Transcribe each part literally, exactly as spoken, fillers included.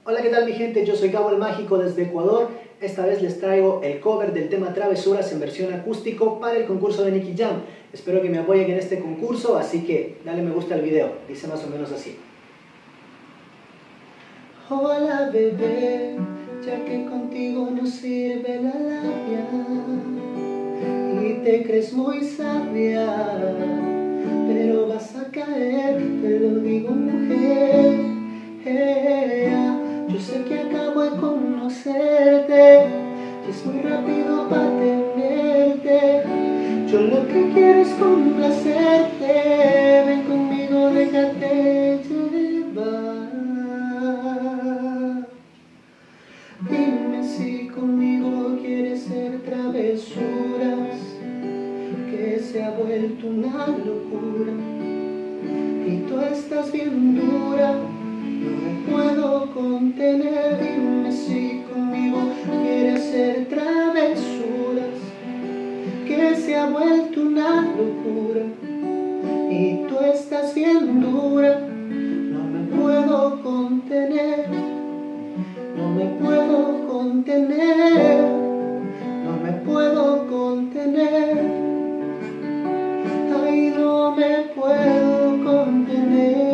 Hola, ¿qué tal mi gente? Yo soy Gabo el Mágico desde Ecuador. Esta vez les traigo el cover del tema Travesuras en versión acústico para el concurso de Nicky Jam. Espero que me apoyen en este concurso, así que dale me gusta al video. Dice más o menos así. Hola bebé, ya que contigo no sirve la labia y te crees muy sabia, pero vas a caer, te lo digo mujer. Hey, yo sé que acabo de conocerte y es muy rápido para tenerte. Yo lo que quiero es complacerte. Ven conmigo, déjate llevar. Dime si conmigo quieres ser travesuras, que se ha vuelto una locura y tú estás bien dura. No me puedo contener, dime si conmigo quieres hacer travesuras, que se ha vuelto una locura y tú estás bien dura. No me puedo contener, no me puedo contener, no me puedo contener, ay, no me puedo contener.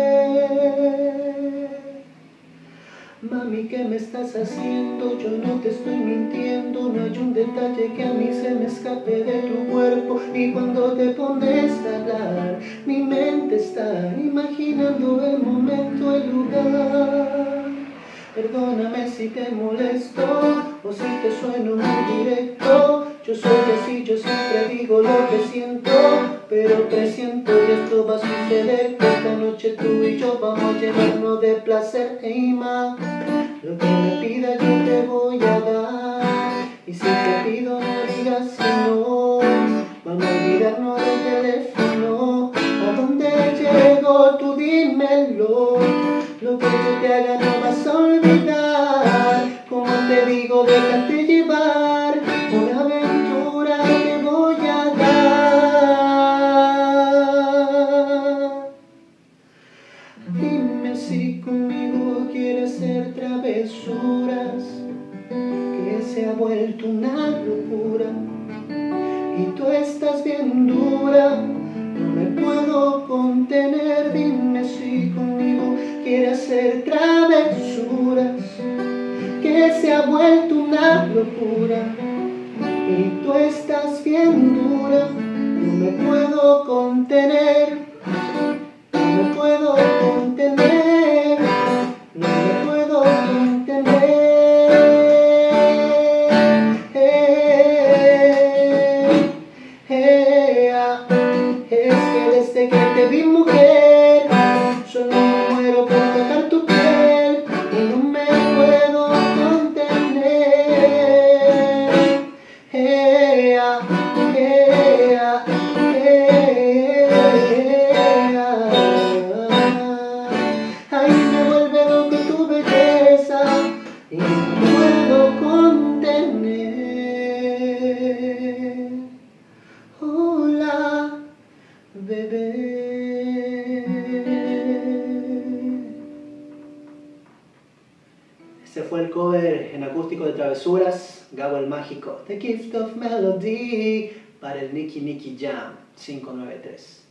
Mami, ¿qué me estás haciendo? Yo no te estoy mintiendo. No hay un detalle que a mí se me escape de tu cuerpo. Y cuando te pones a hablar, mi mente está imaginando el momento, el lugar. Perdóname si te molesto o si te sueno muy directo. Yo soy así, yo siempre digo lo que siento, pero presiento que esto va a suceder. Que esta noche tú y yo vamos a llenarnos de placer. Hey ma, lo que me pidas yo te voy a dar, y si te pido no digas que no. Vamos a olvidarnos del teléfono. ¿A dónde llego? Tú dímelo. Lo que yo te haga no vas a olvidar. Como te digo, déjate llevar. Una aventura te voy a dar. Dime si conmigo quieres ser travesuras, que se ha vuelto una locura y tú estás bien dura. No me puedo contener, dime si conmigo quieres hacer travesuras, que se ha vuelto una locura y tú estás bien dura. No me puedo contener, no me puedo contener, no me puedo contener. Hey, hey, ah. Es que desde que te vi mujer, solo me muero por tocar tu piel y no me puedo contener. Hey, ah, hey, ah, hey, ah. Ay, me vuelve loco tu belleza y no puedo contener. Hola bebé. Este fue el cover en acústico de Travesuras, Gabo el Mágico, The Gift of Melody, para el Nicky Nicky Jam cinco nueve tres.